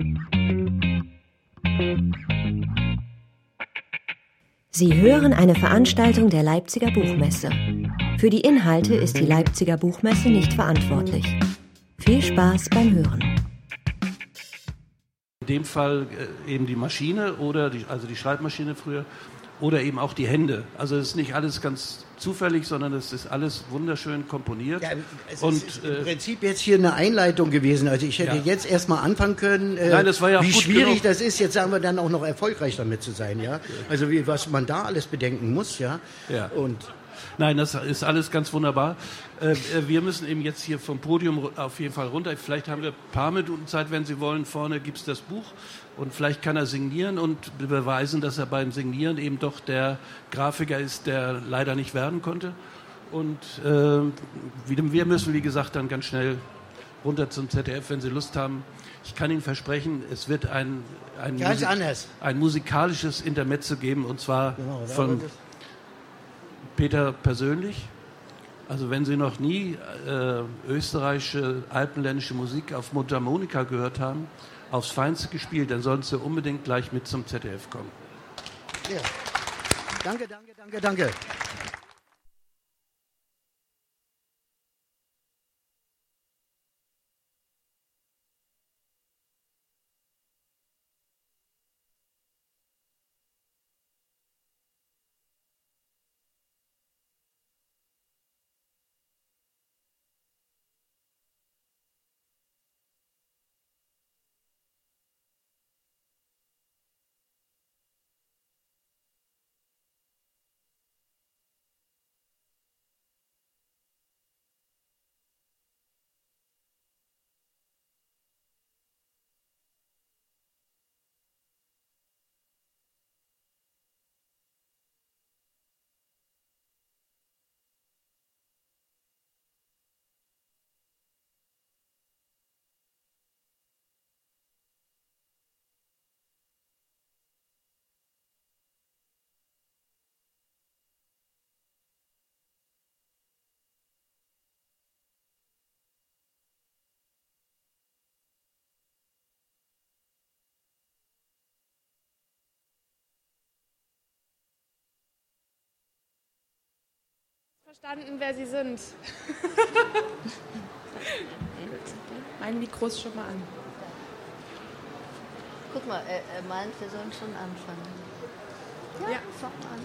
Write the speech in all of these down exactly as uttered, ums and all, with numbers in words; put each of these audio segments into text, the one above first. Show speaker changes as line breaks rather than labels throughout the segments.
Sie hören eine Veranstaltung der Leipziger Buchmesse. Für die Inhalte ist die Leipziger Buchmesse nicht verantwortlich. Viel Spaß beim Hören.
In dem Fall äh, eben die Maschine oder die, also die Schreibmaschine früher oder eben auch die Hände. Also es ist nicht alles ganz zufällig, sondern es ist alles wunderschön komponiert.
Ja, es
und,
ist
äh,
im Prinzip jetzt hier eine Einleitung gewesen. Also ich hätte
ja.
jetzt erstmal anfangen können, äh,
Nein, das war ja
wie
gut
schwierig
genug.
das ist, jetzt sagen wir dann auch noch erfolgreich damit zu sein. Ja? Also wie, was man da alles bedenken muss. Ja.
Ja.
Und
Nein, das ist alles ganz wunderbar. Äh, wir müssen eben jetzt hier vom Podium auf jeden Fall runter. Vielleicht haben wir ein paar Minuten Zeit, wenn Sie wollen. Vorne gibt es das Buch und vielleicht kann er signieren und beweisen, dass er beim Signieren eben doch der Grafiker ist, der leider nicht werden konnte. Und äh, wir müssen, wie gesagt, dann ganz schnell runter zum Z D F, wenn Sie Lust haben. Ich kann Ihnen versprechen, es wird ein, ein,
ganz
Musik-
anders.
ein musikalisches Intermezzo geben, und zwar
Genau, da
von
wird es-
Peter persönlich. Also wenn Sie noch nie äh, österreichische, alpenländische Musik auf Mundharmonika gehört haben, aufs Feinste gespielt, dann sollten Sie unbedingt gleich mit zum Z D F kommen.
Ja. Danke, danke, danke, danke.
Verstanden, wer Sie sind. Mein Mikro ist schon mal an.
Guck mal, er, er meint, wir sollen schon anfangen. Ja,
Ja.
fang an.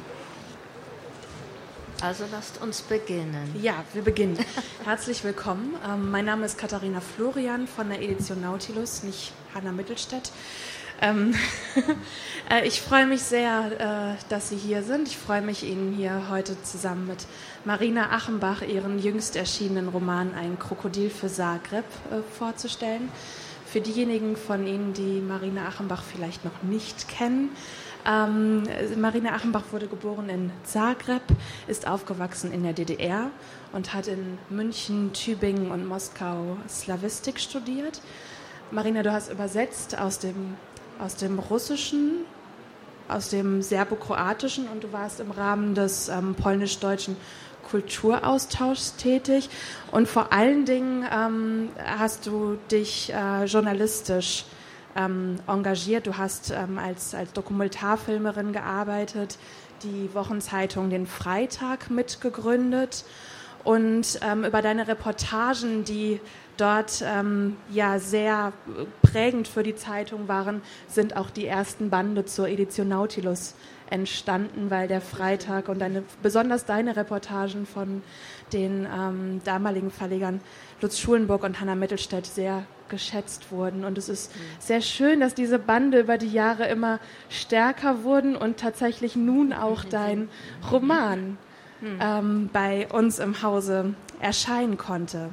Also lasst uns beginnen.
Ja, wir beginnen. Herzlich willkommen. Ähm, mein Name ist Katharina Florian von der Edition Nautilus, nicht Hanna Mittelstädt. Ähm, äh, ich freue mich sehr, äh, dass Sie hier sind. Ich freue mich, Ihnen hier heute zusammen mit Marina Achenbach ihren jüngst erschienenen Roman Ein Krokodil für Zagreb äh, vorzustellen. Für diejenigen von Ihnen, die Marina Achenbach vielleicht noch nicht kennen: ähm, Marina Achenbach wurde geboren in Zagreb, ist aufgewachsen in der D D R und hat in München, Tübingen und Moskau Slawistik studiert. Marina, du hast übersetzt aus dem aus dem Russischen, aus dem Serbo-Kroatischen, und du warst im Rahmen des ähm, polnisch-deutschen Kulturaustauschs tätig. Und vor allen Dingen ähm, hast du dich äh, journalistisch ähm, engagiert. Du hast ähm, als, als Dokumentarfilmerin gearbeitet, die Wochenzeitung Den Freitag mitgegründet. Und ähm, über deine Reportagen, die dort ähm, ja sehr prägend für die Zeitung waren, sind auch die ersten Bande zur Edition Nautilus entstanden, weil der Freitag und deine, besonders deine Reportagen von den ähm, damaligen Verlegern Lutz Schulenburg und Hanna Mittelstädt sehr geschätzt wurden. Und es ist mhm. sehr schön, dass diese Bande über die Jahre immer stärker wurden und tatsächlich nun auch dein Roman mhm. ähm, bei uns im Hause erscheinen konnte.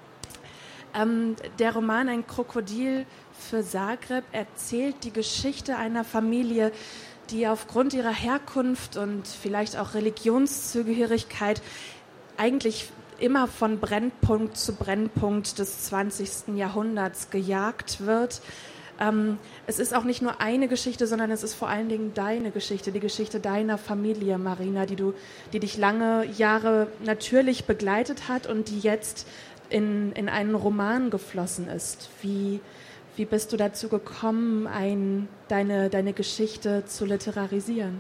Ähm, der Roman Ein Krokodil für Zagreb erzählt die Geschichte einer Familie, die aufgrund ihrer Herkunft und vielleicht auch Religionszugehörigkeit eigentlich immer von Brennpunkt zu Brennpunkt des zwanzigsten Jahrhunderts gejagt wird. Ähm, es ist auch nicht nur eine Geschichte, sondern es ist vor allen Dingen deine Geschichte, die Geschichte deiner Familie, Marina, die du, die dich lange Jahre natürlich begleitet hat und die jetzt in, in einen Roman geflossen ist. Wie, wie bist du dazu gekommen, ein, deine, deine Geschichte zu literarisieren?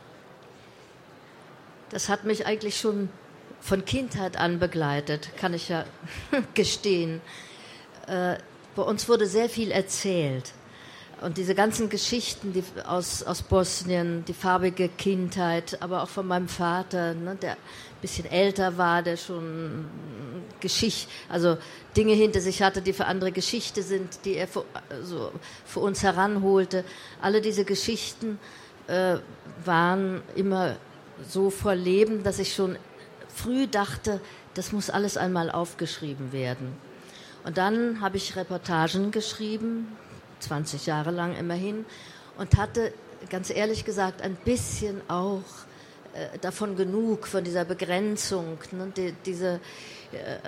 Das hat mich eigentlich schon von Kindheit an begleitet, kann ich ja gestehen. Äh, bei uns wurde sehr viel erzählt. Und diese ganzen Geschichten die aus, aus Bosnien, die farbige Kindheit, aber auch von meinem Vater, ne, der ein bisschen älter war, der schon Geschichte, also Dinge hinter sich hatte, die für andere Geschichte sind, die er für, also für uns heranholte. Alle diese Geschichten äh, waren immer so voll Leben, dass ich schon früh dachte, das muss alles einmal aufgeschrieben werden. Und dann habe ich Reportagen geschrieben, zwanzig Jahre lang immerhin, und hatte, ganz ehrlich gesagt, ein bisschen auch äh, davon genug, von dieser Begrenzung, ne, die, diese, äh,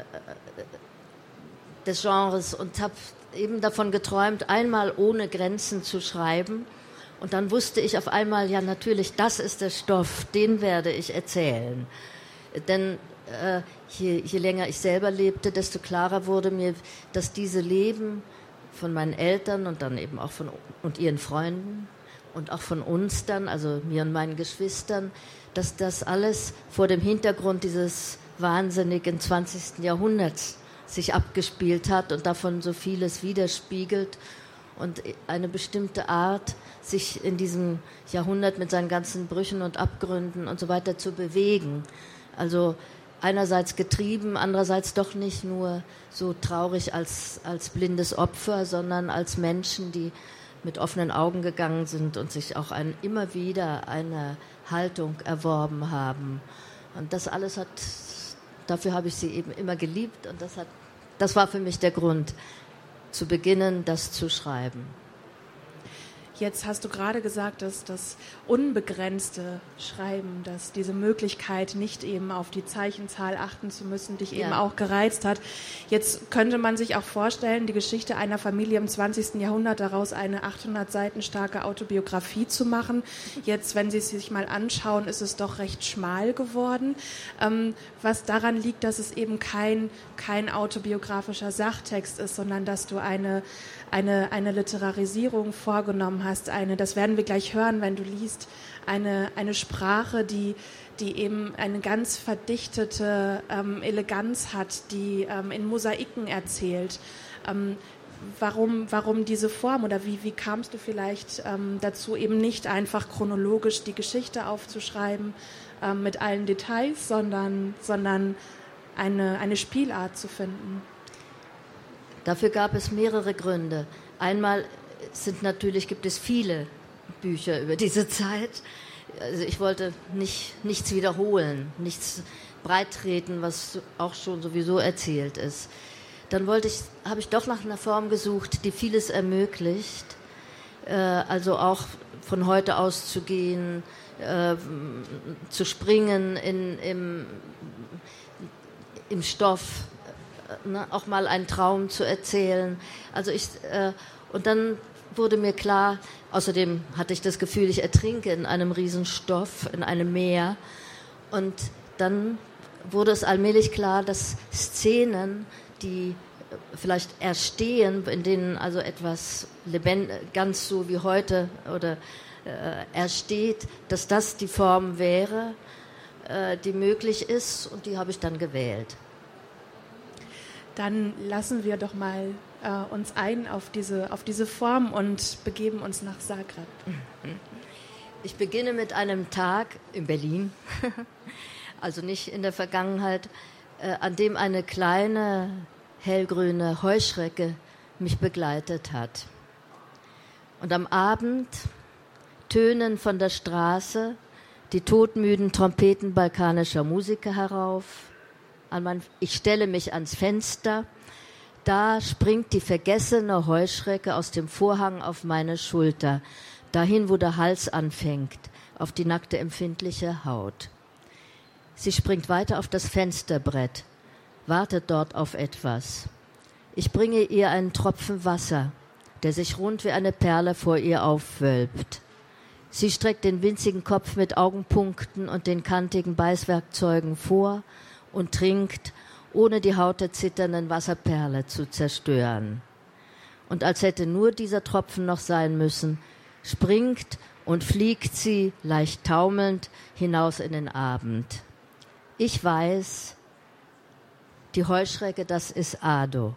des Genres, und habe eben davon geträumt, einmal ohne Grenzen zu schreiben. Und dann wusste ich auf einmal, ja natürlich, das ist der Stoff, den werde ich erzählen. Denn äh, je, je länger ich selber lebte, desto klarer wurde mir, dass diese Leben von meinen Eltern und dann eben auch von und ihren Freunden und auch von uns dann, also mir und meinen Geschwistern, dass das alles vor dem Hintergrund dieses wahnsinnigen zwanzigsten Jahrhunderts sich abgespielt hat und davon so vieles widerspiegelt und eine bestimmte Art, sich in diesem Jahrhundert mit seinen ganzen Brüchen und Abgründen und so weiter zu bewegen. Also einerseits getrieben, andererseits doch nicht nur so traurig als, als blindes Opfer, sondern als Menschen, die mit offenen Augen gegangen sind und sich auch ein, immer wieder eine Haltung erworben haben. Und das alles hat, dafür habe ich sie eben immer geliebt, und das hat, das war für mich der Grund, zu beginnen, das zu schreiben.
Jetzt hast du gerade gesagt, dass das unbegrenzte Schreiben, dass diese Möglichkeit, nicht eben auf die Zeichenzahl achten zu müssen, dich eben
ja.
auch gereizt hat. Jetzt könnte man sich auch vorstellen, die Geschichte einer Familie im zwanzigsten Jahrhundert, daraus eine achthundert Seiten starke Autobiografie zu machen. Jetzt, wenn Sie es sich mal anschauen, ist es doch recht schmal geworden. Ähm, was daran liegt, dass es eben kein, kein autobiografischer Sachtext ist, sondern dass du eine Eine, eine Literarisierung vorgenommen hast, eine, das werden wir gleich hören, wenn du liest, eine, eine Sprache, die, die eben eine ganz verdichtete ähm, Eleganz hat, die ähm, in Mosaiken erzählt. Ähm, warum, warum diese Form, oder wie, wie kamst du vielleicht ähm, dazu, eben nicht einfach chronologisch die Geschichte aufzuschreiben ähm, mit allen Details, sondern, sondern eine, eine Spielart zu finden?
Dafür gab es mehrere Gründe. Einmal sind natürlich, gibt es viele Bücher über diese Zeit. Also ich wollte nicht, nichts wiederholen, nichts breittreten, was auch schon sowieso erzählt ist. Dann wollte ich, habe ich doch nach einer Form gesucht, die vieles ermöglicht. Äh, also auch von heute aus zu gehen, äh, zu springen in, im, im Stoff. Ne, auch mal einen Traum zu erzählen. Also ich, äh, und dann wurde mir klar, außerdem hatte ich das Gefühl, ich ertrinke in einem Riesenstoff, in einem Meer. Und dann wurde es allmählich klar, dass Szenen, die vielleicht erstehen, in denen also etwas lebend, ganz so wie heute oder äh, ersteht, dass das die Form wäre, äh, die möglich ist, und die habe ich dann gewählt.
Dann lassen wir doch mal äh, uns ein auf diese, auf diese Form und begeben uns nach Zagreb.
Ich beginne mit einem Tag in Berlin, also nicht in der Vergangenheit, äh, an dem eine kleine hellgrüne Heuschrecke mich begleitet hat. Und am Abend tönen von der Straße die todmüden Trompeten balkanischer Musiker herauf. Ich stelle mich ans Fenster, da springt die vergessene Heuschrecke aus dem Vorhang auf meine Schulter, dahin, wo der Hals anfängt, auf die nackte, empfindliche Haut. Sie springt weiter auf das Fensterbrett, wartet dort auf etwas. Ich bringe ihr einen Tropfen Wasser, der sich rund wie eine Perle vor ihr aufwölbt. Sie streckt den winzigen Kopf mit Augenpunkten und den kantigen Beißwerkzeugen vor und trinkt, ohne die Haut der zitternden Wasserperle zu zerstören. Und als hätte nur dieser Tropfen noch sein müssen, springt und fliegt sie, leicht taumelnd, hinaus in den Abend. Ich weiß, die Heuschrecke, das ist Ado.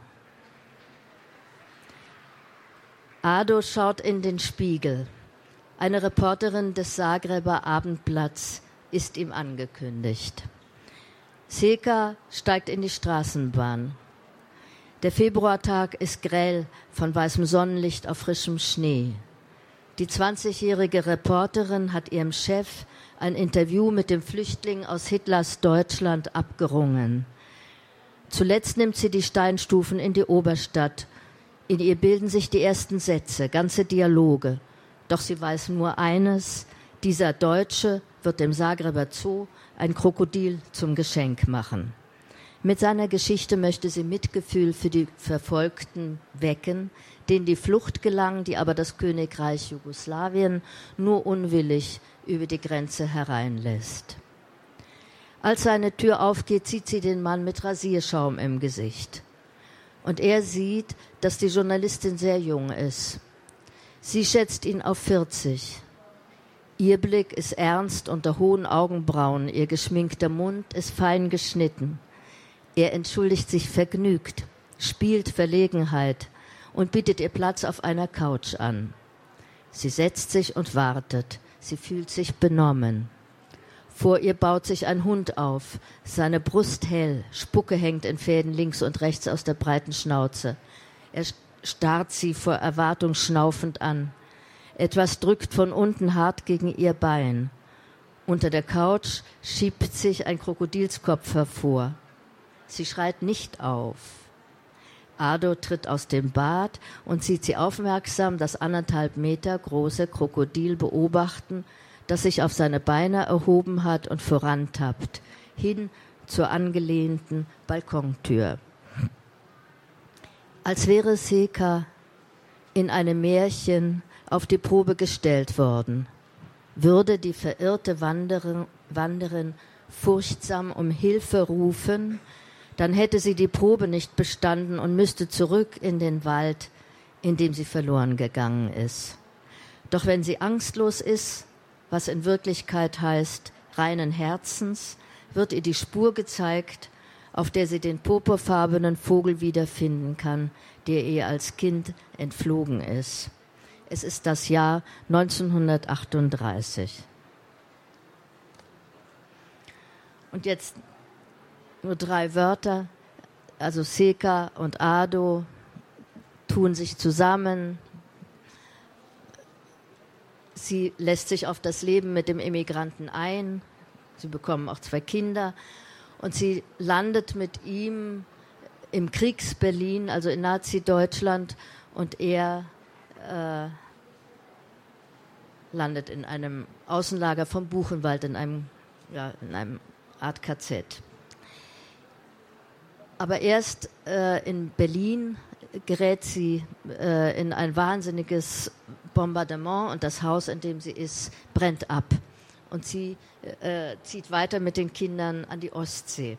Ado schaut in den Spiegel. Eine Reporterin des Zagreber Abendblatts ist ihm angekündigt. Seka steigt in die Straßenbahn. Der Februartag ist grell von weißem Sonnenlicht auf frischem Schnee. Die zwanzigjährige Reporterin hat ihrem Chef ein Interview mit dem Flüchtling aus Hitlers Deutschland abgerungen. Zuletzt nimmt sie die Steinstufen in die Oberstadt. In ihr bilden sich die ersten Sätze, ganze Dialoge. Doch sie weiß nur eines: Dieser Deutsche wird dem Zagreber Zoo ein Krokodil zum Geschenk machen. Mit seiner Geschichte möchte sie Mitgefühl für die Verfolgten wecken, denen die Flucht gelang, die aber das Königreich Jugoslawien nur unwillig über die Grenze hereinlässt. Als seine Tür aufgeht, sieht sie den Mann mit Rasierschaum im Gesicht. Und er sieht, dass die Journalistin sehr jung ist. Sie schätzt ihn auf vierzig. Ihr Blick ist ernst unter hohen Augenbrauen, ihr geschminkter Mund ist fein geschnitten. Er entschuldigt sich vergnügt, spielt Verlegenheit und bietet ihr Platz auf einer Couch an. Sie setzt sich und wartet. Sie fühlt sich benommen. Vor ihr baut sich ein Hund auf, seine Brust hell, Spucke hängt in Fäden links und rechts aus der breiten Schnauze. Er starrt sie vor Erwartung schnaufend an. Etwas drückt von unten hart gegen ihr Bein. Unter der Couch schiebt sich ein Krokodilskopf hervor. Sie schreit nicht auf. Ado tritt aus dem Bad und sieht sie aufmerksam das anderthalb Meter große Krokodil beobachten, das sich auf seine Beine erhoben hat und vorantappt, hin zur angelehnten Balkontür. Als wäre Seka in einem Märchen auf die Probe gestellt worden, würde die verirrte Wanderin, Wanderin furchtsam um Hilfe rufen, dann hätte sie die Probe nicht bestanden und müsste zurück in den Wald, in dem sie verloren gegangen ist. Doch wenn sie angstlos ist, was in Wirklichkeit heißt reinen Herzens, wird ihr die Spur gezeigt, auf der sie den purpurfarbenen Vogel wiederfinden kann, der ihr als Kind entflogen ist. Es ist das Jahr neunzehnhundertachtunddreißig. Und jetzt nur drei Wörter, also Seka und Ado tun sich zusammen. Sie lässt sich auf das Leben mit dem Immigranten ein. Sie bekommen auch zwei Kinder. Und sie landet mit ihm im Kriegs-Berlin, also in Nazi-Deutschland. Und er äh, landet in einem Außenlager vom Buchenwald, in einem, ja, in einem Art K Z. Aber erst äh, in Berlin gerät sie äh, in ein wahnsinniges Bombardement und das Haus, in dem sie ist, brennt ab. Und sie äh, zieht weiter mit den Kindern an die Ostsee.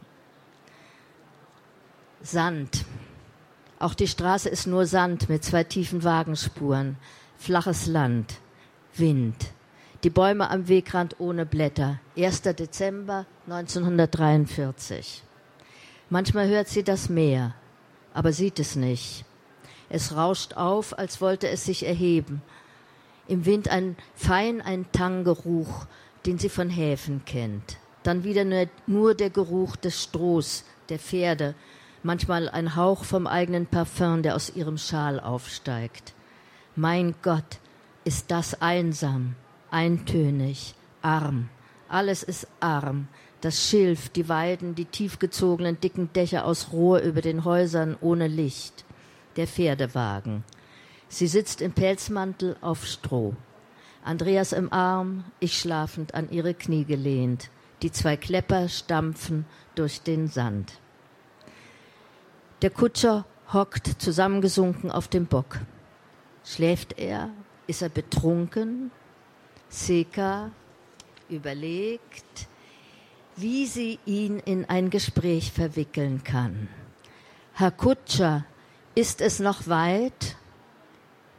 Sand. Auch die Straße ist nur Sand mit zwei tiefen Wagenspuren. Flaches Land. Wind. Die Bäume am Wegrand ohne Blätter. erster Dezember neunzehnhundertdreiundvierzig. Manchmal hört sie das Meer, aber sieht es nicht. Es rauscht auf, als wollte es sich erheben. Im Wind ein fein ein Tanggeruch, den sie von Häfen kennt. Dann wieder nur, nur der Geruch des Strohs, der Pferde, manchmal ein Hauch vom eigenen Parfum, der aus ihrem Schal aufsteigt. Mein Gott, ist das einsam, eintönig, arm. Alles ist arm. Das Schilf, die Weiden, die tiefgezogenen dicken Dächer aus Rohr über den Häusern ohne Licht. Der Pferdewagen. Sie sitzt im Pelzmantel auf Stroh. Andreas im Arm, ich schlafend an ihre Knie gelehnt. Die zwei Klepper stampfen durch den Sand. Der Kutscher hockt zusammengesunken auf dem Bock. Schläft er? Ist er betrunken? Seka überlegt, wie sie ihn in ein Gespräch verwickeln kann. Herr Kutscher, ist es noch weit?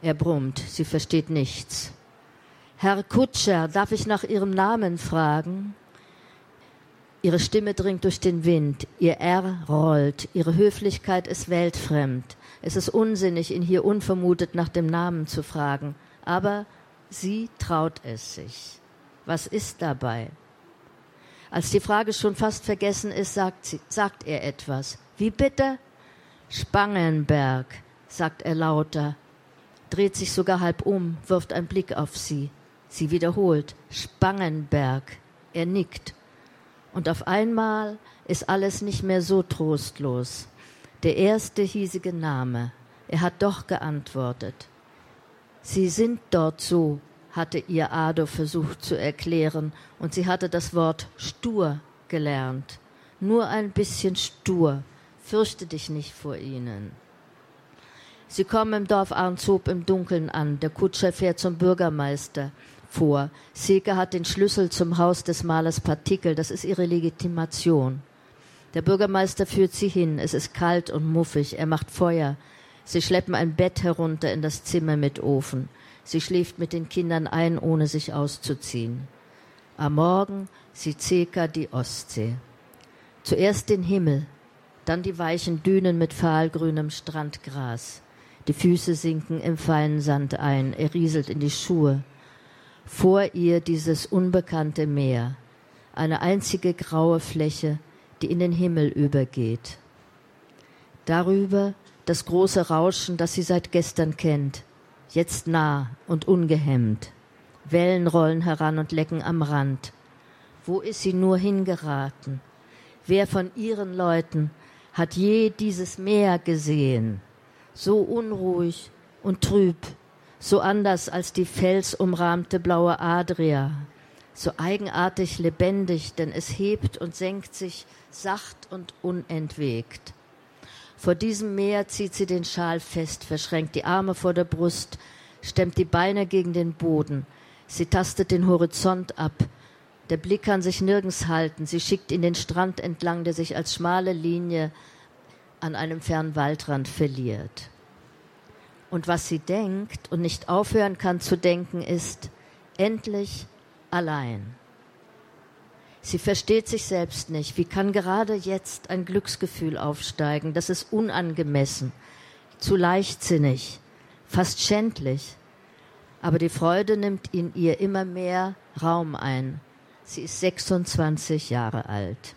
Er brummt, sie versteht nichts. Herr Kutscher, darf ich nach Ihrem Namen fragen? Ihre Stimme dringt durch den Wind, ihr R rollt, ihre Höflichkeit ist weltfremd. Es ist unsinnig, ihn hier unvermutet nach dem Namen zu fragen, aber sie traut es sich. Was ist dabei? Als die Frage schon fast vergessen ist, sagt, sie, sagt er etwas. Wie bitte? Spangenberg, sagt er lauter, dreht sich sogar halb um, wirft einen Blick auf sie. Sie wiederholt, Spangenberg. Er nickt. Und auf einmal ist alles nicht mehr so trostlos. Der erste hiesige Name. Er hat doch geantwortet. Sie sind dort so, hatte ihr Ado versucht zu erklären, und sie hatte das Wort stur gelernt. Nur ein bisschen stur. Fürchte dich nicht vor ihnen. Sie kommen im Dorf Arnshoop im Dunkeln an. Der Kutscher fährt zum Bürgermeister vor. Seke hat den Schlüssel zum Haus des Malers Partikel. Das ist ihre Legitimation. Der Bürgermeister führt sie hin. Es ist kalt und muffig. Er macht Feuer. Sie schleppen ein Bett herunter in das Zimmer mit Ofen. Sie schläft mit den Kindern ein, ohne sich auszuziehen. Am Morgen sieht Seka die Ostsee. Zuerst den Himmel, dann die weichen Dünen mit fahlgrünem Strandgras. Die Füße sinken im feinen Sand ein. Er rieselt in die Schuhe. Vor ihr dieses unbekannte Meer, eine einzige graue Fläche, die in den Himmel übergeht. Darüber das große Rauschen, das sie seit gestern kennt, jetzt nah und ungehemmt. Wellen rollen heran und lecken am Rand. Wo ist sie nur hingeraten? Wer von ihren Leuten hat je dieses Meer gesehen? So unruhig und trüb, so anders als die felsumrahmte blaue Adria, so eigenartig lebendig, denn es hebt und senkt sich sacht und unentwegt. Vor diesem Meer zieht sie den Schal fest, verschränkt die Arme vor der Brust, stemmt die Beine gegen den Boden. Sie tastet den Horizont ab. Der Blick kann sich nirgends halten. Sie schickt ihn den Strand entlang, der sich als schmale Linie an einem fernen Waldrand verliert. Und was sie denkt und nicht aufhören kann zu denken, ist endlich allein. Sie versteht sich selbst nicht. Wie kann gerade jetzt ein Glücksgefühl aufsteigen? Das ist unangemessen, zu leichtsinnig, fast schändlich. Aber die Freude nimmt in ihr immer mehr Raum ein. Sie ist sechsundzwanzig Jahre alt.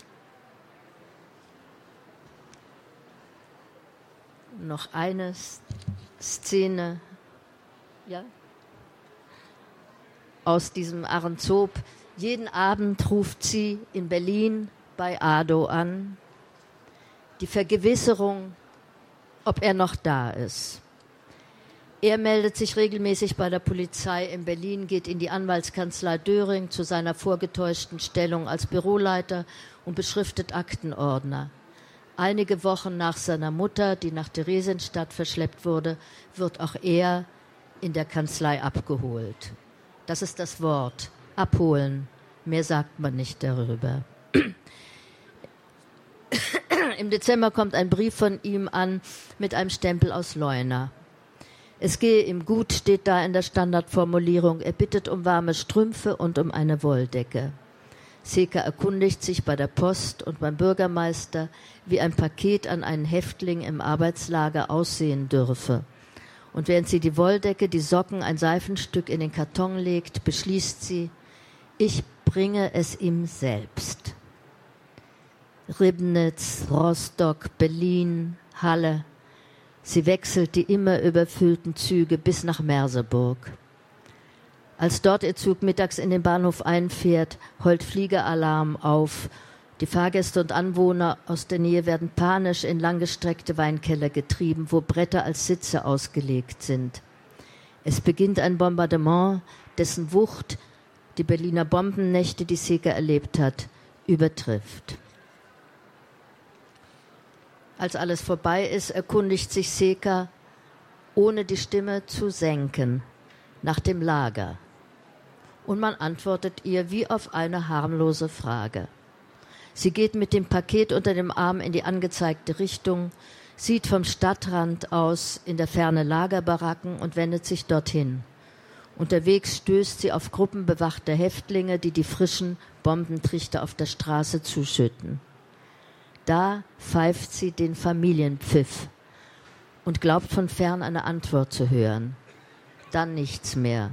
Noch eine Szene, ja, aus diesem Arnshoop. Jeden Abend ruft sie in Berlin bei Ado an. Die Vergewisserung, ob er noch da ist. Er meldet sich regelmäßig bei der Polizei in Berlin, geht in die Anwaltskanzlei Döring zu seiner vorgetäuschten Stellung als Büroleiter und beschriftet Aktenordner. Einige Wochen nach seiner Mutter, die nach Theresienstadt verschleppt wurde, wird auch er in der Kanzlei abgeholt. Das ist das Wort, abholen. Mehr sagt man nicht darüber. Im Dezember kommt ein Brief von ihm an mit einem Stempel aus Leuna. Es gehe ihm gut, steht da in der Standardformulierung. Er bittet um warme Strümpfe und um eine Wolldecke. Seke erkundigt sich bei der Post und beim Bürgermeister, wie ein Paket an einen Häftling im Arbeitslager aussehen dürfe. Und während sie die Wolldecke, die Socken, ein Seifenstück in den Karton legt, beschließt sie, ich bringe es ihm selbst. Ribnitz, Rostock, Berlin, Halle. Sie wechselt die immer überfüllten Züge bis nach Merseburg. Als dort ihr Zug mittags in den Bahnhof einfährt, heult Fliegeralarm auf. Die Fahrgäste und Anwohner aus der Nähe werden panisch in langgestreckte Weinkeller getrieben, wo Bretter als Sitze ausgelegt sind. Es beginnt ein Bombardement, dessen Wucht die Berliner Bombennächte, die Seke erlebt hat, übertrifft. Als alles vorbei ist, erkundigt sich Seke, ohne die Stimme zu senken, nach dem Lager. Und man antwortet ihr wie auf eine harmlose Frage. Sie geht mit dem Paket unter dem Arm in die angezeigte Richtung. sieht vom Stadtrand aus in der Ferne Lagerbaracken und wendet sich dorthin. Unterwegs stößt sie auf Gruppen bewachter Häftlinge, die die frischen Bombentrichter auf der Straße zuschütten. Da pfeift sie den Familienpfiff und glaubt von fern eine Antwort zu hören. Dann nichts mehr.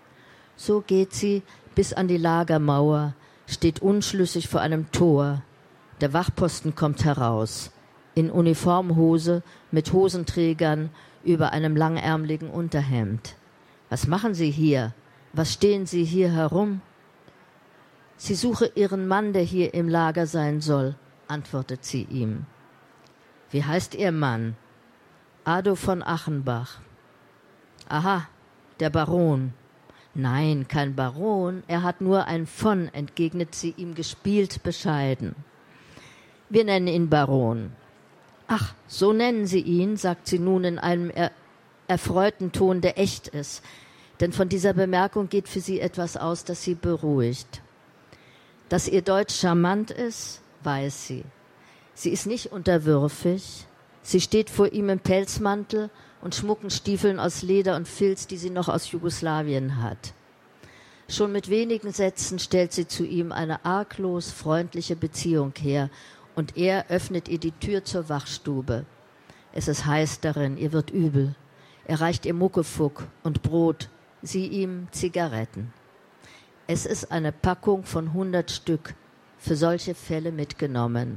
So geht sie bis an die Lagermauer, steht unschlüssig vor einem Tor. Der Wachposten kommt heraus, in Uniformhose mit Hosenträgern über einem langärmeligen Unterhemd. Was machen Sie hier? Was stehen Sie hier herum? Sie suche Ihren Mann, der hier im Lager sein soll, antwortet sie ihm. Wie heißt Ihr Mann? Ado von Achenbach. Aha, der Baron. Nein, kein Baron, er hat nur ein von, entgegnet sie ihm gespielt bescheiden. Wir nennen ihn Baron. Ach, so nennen Sie ihn, sagt sie nun in einem er- erfreuten Ton, der echt ist. Denn von dieser Bemerkung geht für sie etwas aus, das sie beruhigt. Dass ihr Deutsch charmant ist, weiß sie. Sie ist nicht unterwürfig. Sie steht vor ihm im Pelzmantel und schmucken Stiefeln aus Leder und Filz, die sie noch aus Jugoslawien hat. Schon mit wenigen Sätzen stellt sie zu ihm eine arglos freundliche Beziehung her und er öffnet ihr die Tür zur Wachstube. Es ist heiß darin, ihr wird übel. Er reicht ihr Muckefuck und Brot, sie ihm Zigaretten. Es ist eine Packung von hundert Stück, für solche Fälle mitgenommen.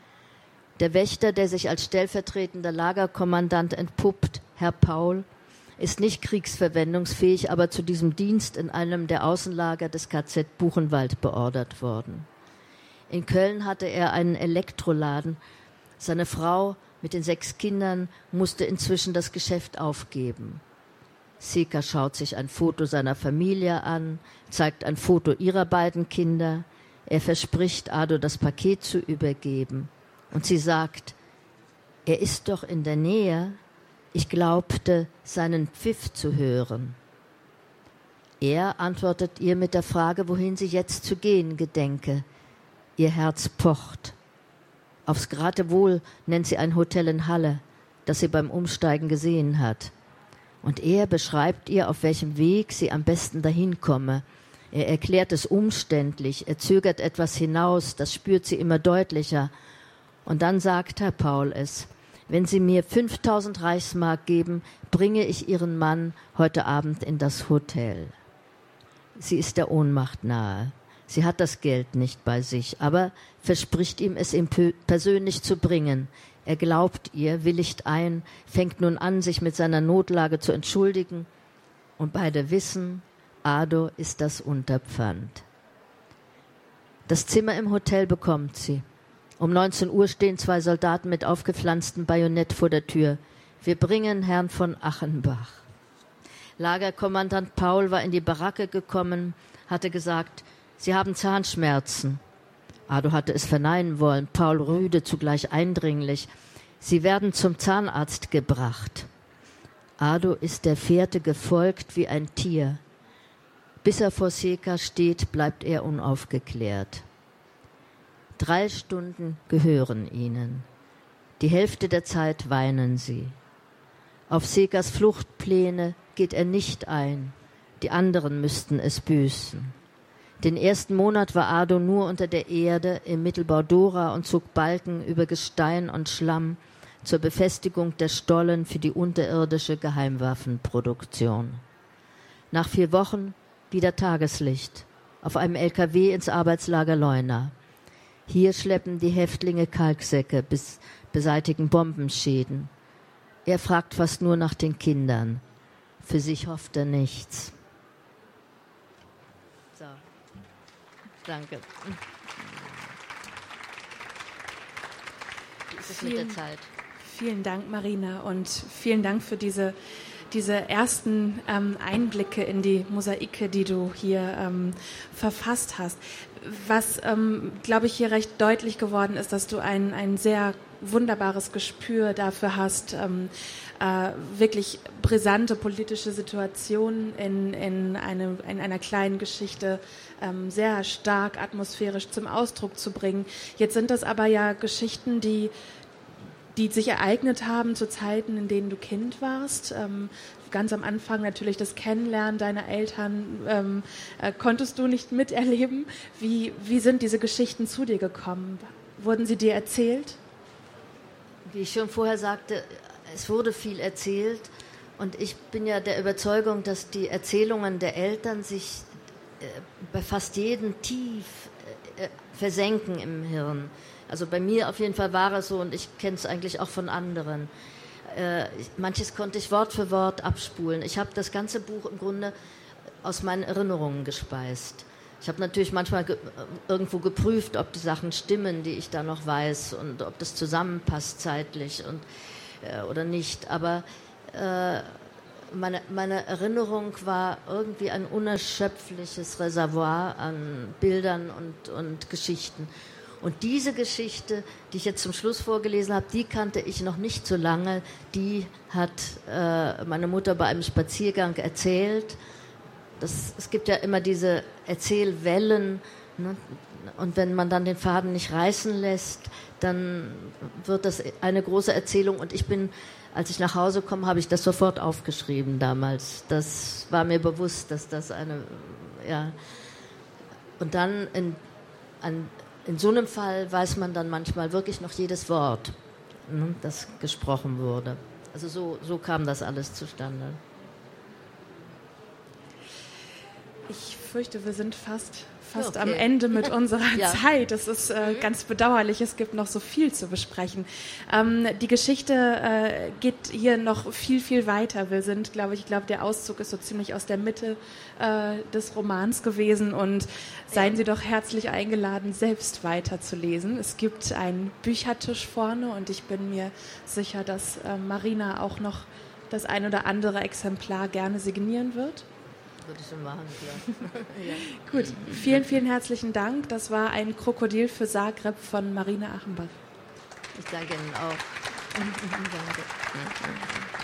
Der Wächter, der sich als stellvertretender Lagerkommandant entpuppt, Herr Paul, ist nicht kriegsverwendungsfähig, aber zu diesem Dienst in einem der Außenlager des K Z Buchenwald beordert worden. In Köln hatte er einen Elektroladen. Seine Frau mit den sechs Kindern musste inzwischen das Geschäft aufgeben. Seka schaut sich ein Foto seiner Familie an, zeigt ein Foto ihrer beiden Kinder. Er verspricht, Ado das Paket zu übergeben. Und sie sagt, er ist doch in der Nähe. Ich glaubte, seinen Pfiff zu hören. Er antwortet ihr mit der Frage, wohin sie jetzt zu gehen gedenke. Ihr Herz pocht. Aufs Geratewohl nennt sie ein Hotel in Halle, das sie beim Umsteigen gesehen hat. Und er beschreibt ihr, auf welchem Weg sie am besten dahin komme. Er erklärt es umständlich, er zögert etwas hinaus, das spürt sie immer deutlicher. Und dann sagt Herr Paul es, wenn Sie mir fünftausend Reichsmark geben, bringe ich Ihren Mann heute Abend in das Hotel. Sie ist der Ohnmacht nahe. Sie hat das Geld nicht bei sich, aber verspricht ihm, es ihm persönlich zu bringen. Er glaubt ihr, willigt ein, fängt nun an, sich mit seiner Notlage zu entschuldigen. Und beide wissen, Ado ist das Unterpfand. Das Zimmer im Hotel bekommt sie. Um neunzehn Uhr stehen zwei Soldaten mit aufgepflanztem Bajonett vor der Tür. Wir bringen Herrn von Achenbach. Lagerkommandant Paul war in die Baracke gekommen, hatte gesagt, Sie haben Zahnschmerzen. Ado hatte es verneinen wollen, Paul rüde, zugleich eindringlich. Sie werden zum Zahnarzt gebracht. Ado ist der Fährte gefolgt wie ein Tier. Bis er vor Seka steht, bleibt er unaufgeklärt. Drei Stunden gehören ihnen. Die Hälfte der Zeit weinen sie. Auf Sekas Fluchtpläne geht er nicht ein. Die anderen müssten es büßen. Den ersten Monat war Ado nur unter der Erde im Mittelbau Dora und zog Balken über Gestein und Schlamm zur Befestigung der Stollen für die unterirdische Geheimwaffenproduktion. Nach vier Wochen wieder Tageslicht, auf einem L K W ins Arbeitslager Leuna. Hier schleppen die Häftlinge Kalksäcke, bis beseitigen Bombenschäden. Er fragt fast nur nach den Kindern. Für sich hofft er nichts. So. Danke. Wie ist es mit der Zeit?
Vielen Dank, Marina, und vielen Dank für diese, diese ersten ähm, Einblicke in die Mosaike, die du hier ähm, verfasst hast. Was, ähm, glaube ich, hier recht deutlich geworden ist, dass du ein, ein sehr wunderbares Gespür dafür hast, ähm, äh, wirklich brisante politische Situationen in, in, eine, in einer kleinen Geschichte ähm, sehr stark atmosphärisch zum Ausdruck zu bringen. Jetzt sind das aber ja Geschichten, die die sich ereignet haben zu Zeiten, in denen du Kind warst. Ähm, ganz am Anfang natürlich das Kennenlernen deiner Eltern ähm, äh, konntest du nicht miterleben. Wie, wie sind diese Geschichten zu dir gekommen? Wurden sie dir erzählt?
Wie ich schon vorher sagte, es wurde viel erzählt und ich bin ja der Überzeugung, dass die Erzählungen der Eltern sich äh, bei fast jedem tief äh, versenken im Hirn. Also bei mir auf jeden Fall war es so und ich kenne es eigentlich auch von anderen. Äh, manches konnte ich Wort für Wort abspulen. Ich habe das ganze Buch im Grunde aus meinen Erinnerungen gespeist. Ich habe natürlich manchmal ge- irgendwo geprüft, ob die Sachen stimmen, die ich da noch weiß und ob das zusammenpasst zeitlich und, äh, oder nicht. Aber äh, meine, meine Erinnerung war irgendwie ein unerschöpfliches Reservoir an Bildern und, und Geschichten. Und diese Geschichte, die ich jetzt zum Schluss vorgelesen habe, die kannte ich noch nicht so lange. Die hat äh, meine Mutter bei einem Spaziergang erzählt. Das, es gibt ja immer diese Erzählwellen, ne? Und wenn man dann den Faden nicht reißen lässt, dann wird das eine große Erzählung. Und ich bin, als ich nach Hause komme, habe ich das sofort aufgeschrieben damals. Das war mir bewusst, dass das eine, ja. Und dann in, an, in so einem Fall weiß man dann manchmal wirklich noch jedes Wort, ne, das gesprochen wurde. Also so, so kam das alles zustande.
Ich fürchte, wir sind fast, fast
Okay.
am Ende mit unserer
Ja.
Zeit. Das ist äh, ganz bedauerlich. Es gibt noch so viel zu besprechen. Ähm, die Geschichte äh, geht hier noch viel, viel weiter. Wir sind, glaube ich, ich glaube, der Auszug ist so ziemlich aus der Mitte äh, des Romans gewesen. Und seien
Ja.
Sie doch herzlich eingeladen, selbst weiterzulesen. Es gibt einen Büchertisch vorne und ich bin mir sicher, dass äh, Marina auch noch das ein oder andere Exemplar gerne signieren wird.
Würde ich schon machen, klar. Ja.
Gut, vielen, vielen herzlichen Dank. Das war ein Krokodil für Zagreb von Marina Achenbach.
Ich danke Ihnen auch. Danke.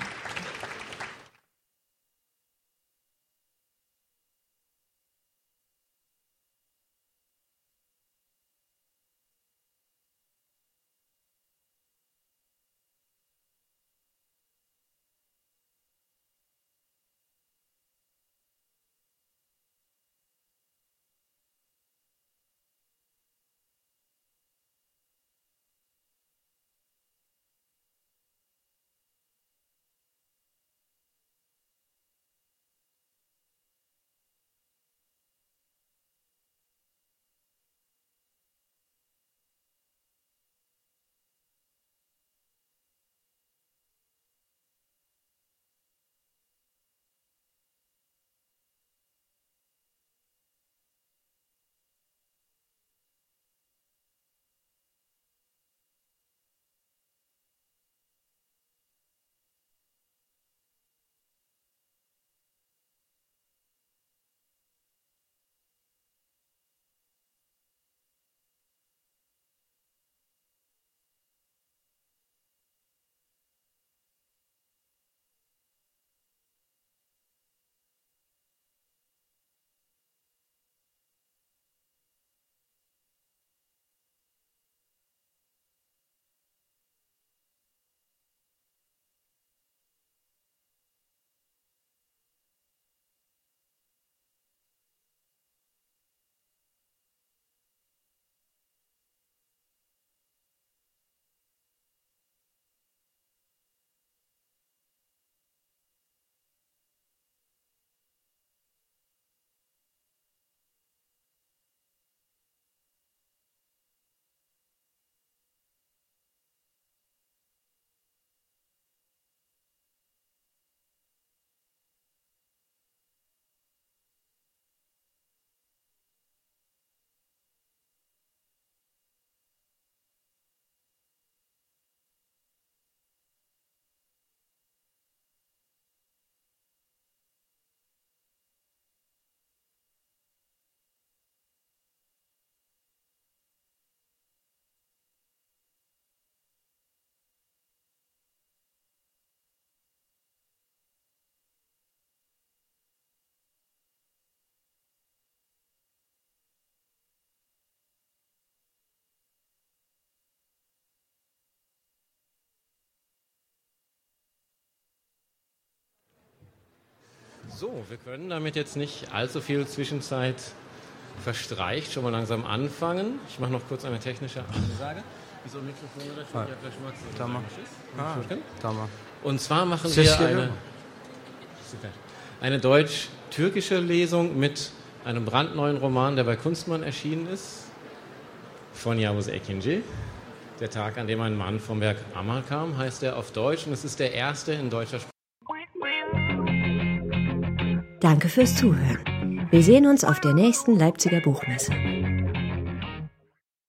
So, wir können damit jetzt nicht allzu viel Zwischenzeit verstreicht, schon mal langsam anfangen. Ich mache noch kurz eine technische Ansage. Wieso Mikrofon oder schon? Ja, vielleicht magst du
Tamam. Ha, tamam.
Und zwar machen wir eine, eine deutsch-türkische Lesung mit einem brandneuen Roman, der bei Kunstmann erschienen ist, von Yavuz Ekinci. Der Tag, an dem ein Mann vom Berg Amal kam, heißt er auf Deutsch. Und es ist der erste in deutscher Sprache.
Danke fürs Zuhören. Wir sehen uns auf der nächsten Leipziger Buchmesse.